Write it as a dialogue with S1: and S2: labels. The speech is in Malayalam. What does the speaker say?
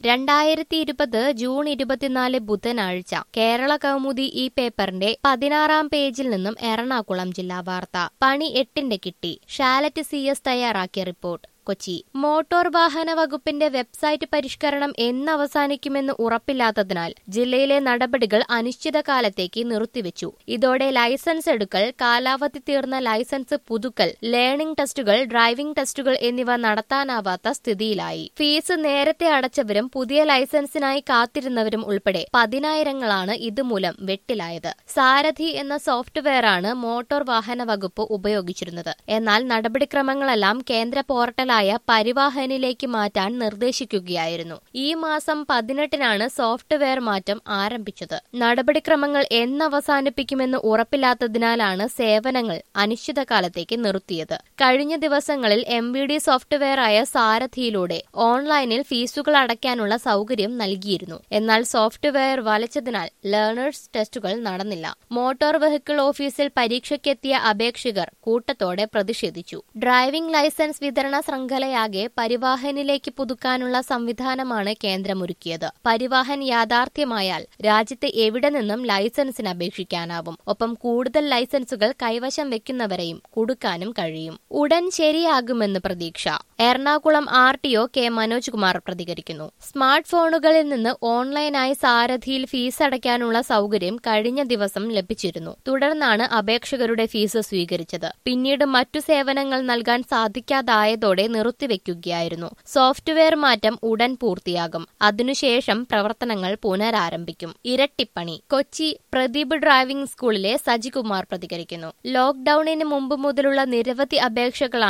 S1: 2020 ജൂൺ 24 ബുധനാഴ്ച കേരള കൗമുദി ഈ പേപ്പറിന്റെ 16-ാം പേജിൽ നിന്നും എറണാകുളം ജില്ലാ വാർത്ത. പണി 8-ന്റെ കിട്ടി. ഷാലറ്റ് CS തയ്യാറാക്കിയ റിപ്പോർട്ട്. കൊച്ചി. മോട്ടോർ വാഹന വകുപ്പിന്റെ വെബ്സൈറ്റ് പരിഷ്കരണം എന്ന് അവസാനിക്കുമെന്ന് ഉറപ്പില്ലാത്തതിനാൽ ജില്ലയിലെ നടപടികൾ അനിശ്ചിതകാലത്തേക്ക് നിർത്തിവെച്ചു. ഇതോടെ ലൈസൻസ് എടുക്കൽ, കാലാവധി തീർന്ന ലൈസൻസ് പുതുക്കൽ, ലേണിംഗ് ടെസ്റ്റുകൾ, ഡ്രൈവിംഗ് ടെസ്റ്റുകൾ എന്നിവ നടത്താനാവാത്ത സ്ഥിതിയിലായി. ഫീസ് നേരത്തെ അടച്ചവരും പുതിയ ലൈസൻസിനായി കാത്തിരുന്നവരും ഉൾപ്പെടെ പതിനായിരങ്ങളാണ് ഇതുമൂലം വെട്ടിലായത്. സാരഥി എന്ന സോഫ്റ്റ്വെയറാണ് മോട്ടോർ വാഹന വകുപ്പ് ഉപയോഗിച്ചിരുന്നത്. എന്നാൽ നടപടിക്രമങ്ങളെല്ലാം കേന്ദ്ര പോർട്ടൽ പരിവാഹനിലേക്ക് മാറ്റാൻ നിർദ്ദേശിക്കുകയായിരുന്നു. ഈ മാസം 18-നാണ് സോഫ്റ്റ്വെയർ മാറ്റം ആരംഭിച്ചത്. നടപടിക്രമങ്ങൾ എന്നവസാനിപ്പിക്കുമെന്ന് ഉറപ്പില്ലാത്തതിനാലാണ് സേവനങ്ങൾ അനിശ്ചിതകാലത്തേക്ക് നിർത്തിയത്. കഴിഞ്ഞ ദിവസങ്ങളിൽ MVD സോഫ്റ്റ്വെയറായ സാരഥിയിലൂടെ ഓൺലൈനിൽ ഫീസുകൾ അടയ്ക്കാനുള്ള സൗകര്യം നൽകിയിരുന്നു. എന്നാൽ സോഫ്റ്റ്വെയർ വലച്ചതിനാൽ ലേണേഴ്സ് ടെസ്റ്റുകൾ നടന്നില്ല. മോട്ടോർ വെഹിക്കിൾ ഓഫീസിൽ പരീക്ഷയ്ക്കെത്തിയ അപേക്ഷകർ കൂട്ടത്തോടെ പ്രതിഷേധിച്ചു. ഡ്രൈവിംഗ് ലൈസൻസ് വിതരണ ശൃംഖലയാകെ പരിവാഹനിലേക്ക് പുതുക്കാനുള്ള സംവിധാനമാണ് കേന്ദ്രമൊരുക്കിയത്. പരിവാഹൻ യാഥാർത്ഥ്യമായാൽ രാജ്യത്തെ എവിടെ നിന്നും ലൈസൻസിന് അപേക്ഷിക്കാനാവും. ഒപ്പം കൂടുതൽ ലൈസൻസുകൾ കൈവശം വെക്കുന്നവരെയും കൊടുക്കാനും കഴിയും. ഉടൻ ശരിയാകുമെന്ന് പ്രതീക്ഷ. എറണാകുളം RTO K മനോജ് കുമാർ പ്രതികരിക്കുന്നു. സ്മാർട്ട് ഫോണുകളിൽ നിന്ന് ഓൺലൈനായി സാരഥിയിൽ ഫീസ് അടയ്ക്കാനുള്ള സൗകര്യം കഴിഞ്ഞ ദിവസം ലഭിച്ചിരുന്നു. തുടർന്നാണ് അപേക്ഷകരുടെ ഫീസ് സ്വീകരിച്ചത്. പിന്നീട് മറ്റു സേവനങ്ങൾ നൽകാൻ സാധിക്കാതായതോടെ നിർത്തിവെക്കുകയായിരുന്നു. സോഫ്റ്റ്വെയർ മാറ്റം ഉടൻ പൂർത്തിയാകും. അതിനുശേഷം പ്രവർത്തനങ്ങൾ പുനരാരംഭിക്കും. ഇരട്ടിപ്പണി. കൊച്ചി പ്രദീപ് ഡ്രൈവിംഗ് സ്കൂളിലെ സജികുമാർ പ്രതികരിക്കുന്നു. ലോക്ഡൌണിന് മുമ്പ് മുതലുള്ള നിരവധി അപേക്ഷകളാണ്